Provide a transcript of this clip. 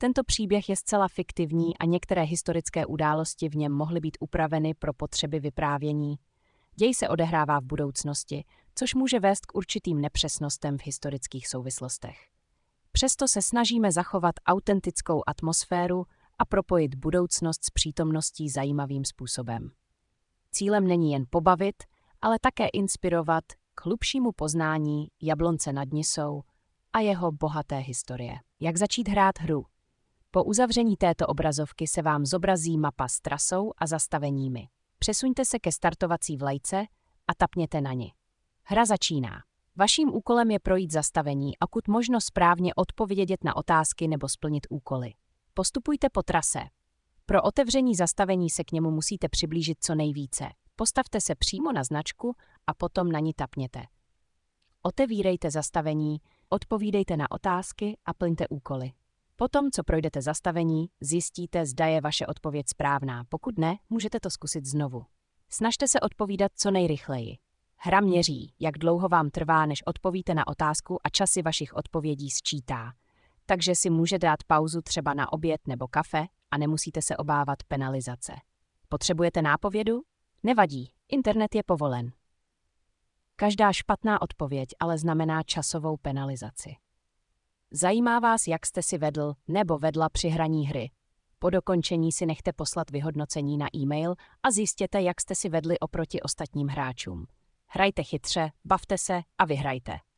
Tento příběh je zcela fiktivní a některé historické události v něm mohly být upraveny pro potřeby vyprávění. Děj se odehrává v budoucnosti, což může vést k určitým nepřesnostem v historických souvislostech. Přesto se snažíme zachovat autentickou atmosféru a propojit budoucnost s přítomností zajímavým způsobem. Cílem není jen pobavit, ale také inspirovat k hlubšímu poznání Jablonce nad Nisou a jeho bohaté historie. Jak začít hrát hru? Po uzavření této obrazovky se vám zobrazí mapa s trasou a zastaveními. Přesuňte se ke startovací vlajce a tapněte na ni. Hra začíná. Vaším úkolem je projít zastavení a pokud možno správně odpovědět na otázky nebo splnit úkoly. Postupujte po trase. Pro otevření zastavení se k němu musíte přiblížit co nejvíce. Postavte se přímo na značku a potom na ni tapněte. Otevírejte zastavení, odpovídejte na otázky a plňte úkoly. Potom, co projdete zastavení, zjistíte, zda je vaše odpověď správná. Pokud ne, můžete to zkusit znovu. Snažte se odpovídat co nejrychleji. Hra měří, jak dlouho vám trvá, než odpovíte na otázku a časy vašich odpovědí sčítá. Takže si můžete dát pauzu třeba na oběd nebo kafe a nemusíte se obávat penalizace. Potřebujete nápovědu? Nevadí, internet je povolen. Každá špatná odpověď ale znamená časovou penalizaci. Zajímá vás, jak jste si vedl nebo vedla při hraní hry? Po dokončení si nechte poslat vyhodnocení na e-mail a zjistěte, jak jste si vedli oproti ostatním hráčům. Hrajte chytře, bavte se a vyhrajte.